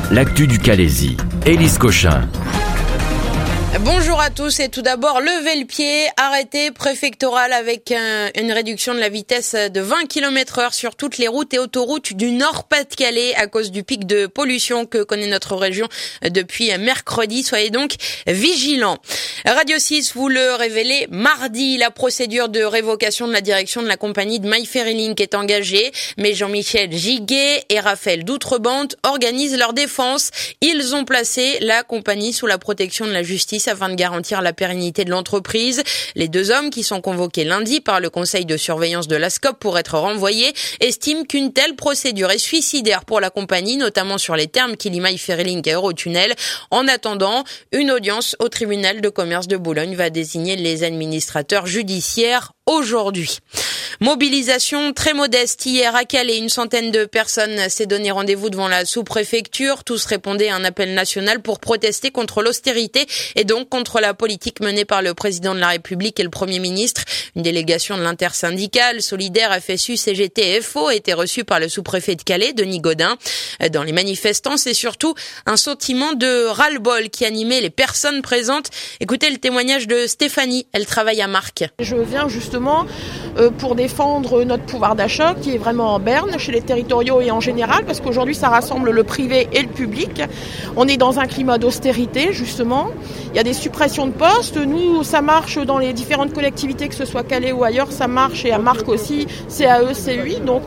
l'actu du Calaisis. Élise Cochin. Bonjour à tous et tout d'abord, levez le pied, arrêté préfectoral avec une réduction de la vitesse de 20 km/h sur toutes les routes et autoroutes du Nord-Pas-de-Calais à cause du pic de pollution que connaît notre région depuis mercredi. Soyez donc vigilants. Radio 6 vous le révélez mardi, la procédure de révocation de la direction de la compagnie de My Ferry Link est engagée, mais Jean-Michel Giguet et Raphaël Doutrebente organisent leur défense. Ils ont placé la compagnie sous la protection de la justice afin de garantir la pérennité de l'entreprise. Les deux hommes qui sont convoqués lundi par le conseil de surveillance de l'ASCOP pour être renvoyés estiment qu'une telle procédure est suicidaire pour la compagnie, notamment sur les termes qui lient My Ferry Link à Eurotunnel. En attendant, une audience au tribunal de commerce de Boulogne va désigner les administrateurs judiciaires aujourd'hui. Mobilisation très modeste hier à Calais. Une centaine de personnes s'est donné rendez-vous devant la sous-préfecture. Tous répondaient à un appel national pour protester contre l'austérité et donc contre la politique menée par le président de la République et le Premier ministre. Une délégation de l'intersyndicale solidaire FSU, CGT et FO a été reçue par le sous-préfet de Calais, Denis Godin. Dans les manifestants, c'est surtout un sentiment de ras-le-bol qui animait les personnes présentes. Écoutez le témoignage de Stéphanie, elle travaille à Marc. Je viens justement pour défendre notre pouvoir d'achat qui est vraiment en berne chez les territoriaux et en général, parce qu'aujourd'hui ça rassemble le privé et le public. On est dans un climat d'austérité justement, il y a des suppressions de postes, nous ça marche dans les différentes collectivités, que ce soit Calais ou ailleurs, ça marche, et à Marc aussi, CAE, CUI, donc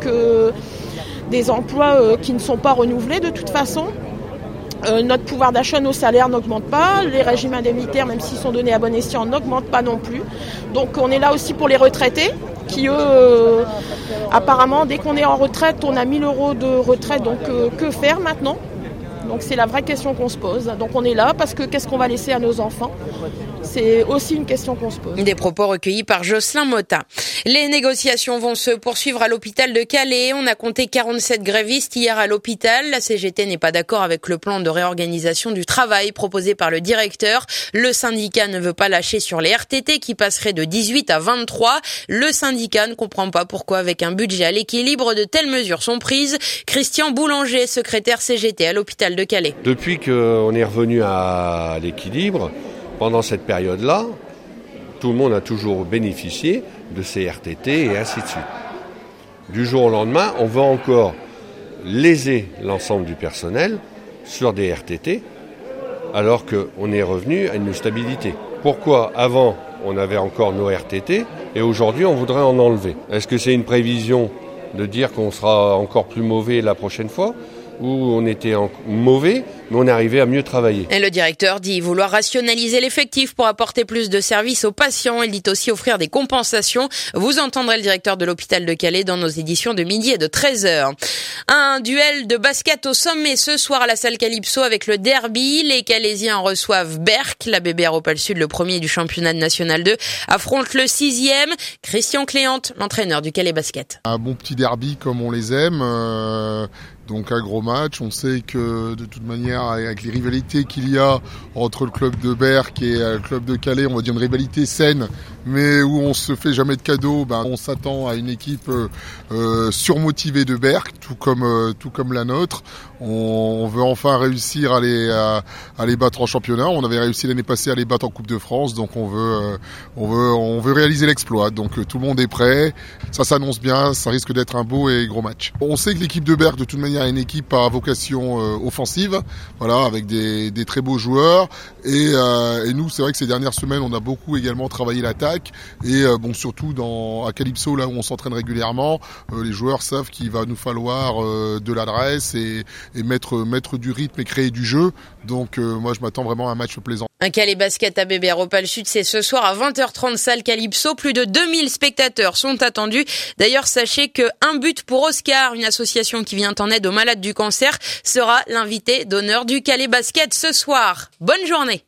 des emplois qui ne sont pas renouvelés de toute façon. Notre pouvoir d'achat, nos salaires n'augmentent pas, les régimes indemnitaires, même s'ils sont donnés à bon escient, n'augmentent pas non plus. Donc on est là aussi pour les retraités, qui eux, apparemment, dès qu'on est en retraite, on a 1 000 € de retraite, donc que faire maintenant ? Donc c'est la vraie question qu'on se pose. Donc on est là parce que qu'est-ce qu'on va laisser à nos enfants ? C'est aussi une question qu'on se pose. Des propos recueillis par Jocelyn Motta. Les négociations vont se poursuivre à l'hôpital de Calais. On a compté 47 grévistes hier à l'hôpital. La CGT n'est pas d'accord avec le plan de réorganisation du travail proposé par le directeur. Le syndicat ne veut pas lâcher sur les RTT qui passeraient de 18 à 23. Le syndicat ne comprend pas pourquoi, avec un budget à l'équilibre, de telles mesures sont prises. Christian Boulanger, secrétaire CGT à l'hôpital de Calais. Depuis qu'on est revenu à l'équilibre, pendant cette période-là, tout le monde a toujours bénéficié de ces RTT et ainsi de suite. Du jour au lendemain, on va encore léser l'ensemble du personnel sur des RTT, alors qu'on est revenu à une stabilité. Pourquoi avant on avait encore nos RTT et aujourd'hui on voudrait en enlever ? Est-ce que c'est une prévision de dire qu'on sera encore plus mauvais la prochaine fois ? Où on était mauvais, mais on est arrivé à mieux travailler. Et le directeur dit vouloir rationaliser l'effectif pour apporter plus de services aux patients. Il dit aussi offrir des compensations. Vous entendrez le directeur de l'hôpital de Calais dans nos éditions de midi et de 13h. Un duel de basket au sommet ce soir à la salle Calypso avec le derby. Les Calaisiens reçoivent Berck. La BBR Opal Sud, le premier du championnat de National 2, affronte le 6e. Christian Cléante, l'entraîneur du Calais Basket. Un bon petit derby comme on les aime. Donc un gros match, on sait que de toute manière avec les rivalités qu'il y a entre le club de Berck et le club de Calais, on va dire une rivalité saine, mais où on se fait jamais de cadeaux, on s'attend à une équipe surmotivée de Berck, tout comme la nôtre. On veut enfin réussir à les battre en championnat. On avait réussi l'année passée à les battre en Coupe de France, donc on veut réaliser l'exploit. Donc tout le monde est prêt, ça s'annonce bien, ça risque d'être un beau et gros match. On sait que l'équipe de Berck de toute manière est une équipe à vocation offensive, voilà, avec des très beaux joueurs. Et nous, c'est vrai que ces dernières semaines, on a beaucoup également travaillé l'attaque. Et surtout à Calypso, là où on s'entraîne régulièrement, les joueurs savent qu'il va nous falloir de l'adresse et mettre du rythme et créer du jeu. Donc moi, je m'attends vraiment à un match plaisant. Un Calais Basket à BBR Opal Sud, c'est ce soir à 20h30 salle Calypso. Plus de 2000 spectateurs sont attendus. D'ailleurs, sachez que Un but pour Oscar, une association qui vient en aide aux malades du cancer, sera l'invité d'honneur du Calais Basket ce soir. Bonne journée.